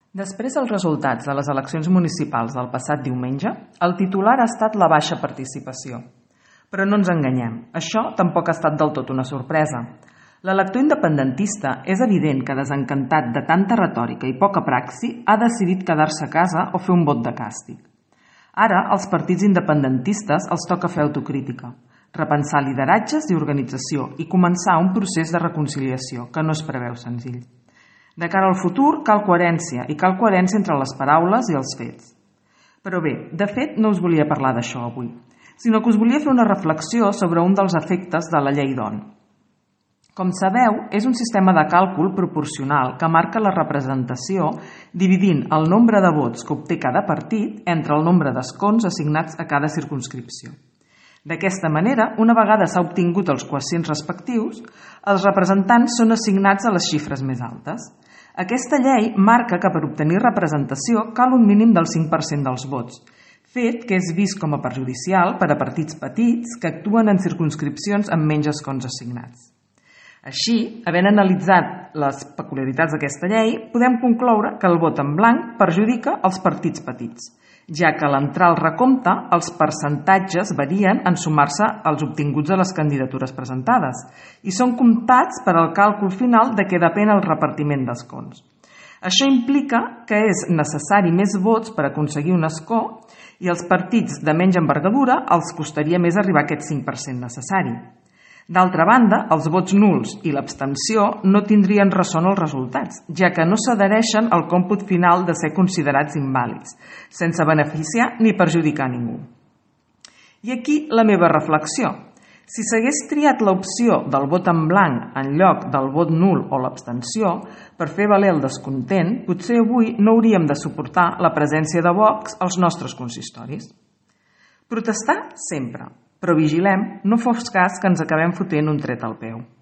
Després dels resultats de les eleccions municipals del passat diumenge, el titular ha estat la baixa participació. Però no ens enganyem, això tampoc ha estat del tot una sorpresa. L'elector independentista és evident que, desencantat de tanta retòrica i poca praxi, ha decidit quedar-se a casa o fer un vot de càstig. Ara, als partits independentistes els toca fer autocrítica, repensar lideratges i organització i començar un procés de reconciliació que no es preveu senzill. De cara al futur, cal coherència, i cal coherència entre les paraules i els fets. Però bé, de fet, no us volia parlar d'això avui, sinó que us volia fer una reflexió sobre un dels efectes de la llei d'Hondt. Com sabeu, és un sistema de càlcul proporcional que marca la representació dividint el nombre de vots que obté cada partit entre el nombre d'escons assignats a cada circumscripció. D'aquesta manera, una vegada s'ha obtingut els quocients respectius, els representants són assignats a les xifres més altes. Aquesta llei marca que per obtenir representació cal un mínim del 5% dels vots, fet que és vist com a perjudicial per a partits petits que actuen en circumscripcions amb menys escons assignats. Així, havent analitzat les peculiaritats d'aquesta llei, podem concloure que el vot en blanc perjudica els partits petits, ja que a l'entrar al recompte els percentatges varien en sumar-se als obtinguts de les candidatures presentades i són comptats per al càlcul final de què depèn el repartiment d'escons. Això implica que és necessari més vots per aconseguir un escó i als partits de menys envergadura els costaria més arribar a aquest 5% necessari. D'altra banda, els vots nuls i l'abstenció no tindrien ressò en els resultats, ja que no s'adhereixen al còmput final de ser considerats invàlids, sense beneficiar ni perjudicar a ningú. I aquí la meva reflexió. Si s'hagués triat l'opció del vot en blanc en lloc del vot nul o l'abstenció per fer valer el descontent, potser avui no hauríem de suportar la presència de Vox als nostres consistoris. Protestar sempre, però vigilem, no fos cas que ens acabem fotent un tret al peu.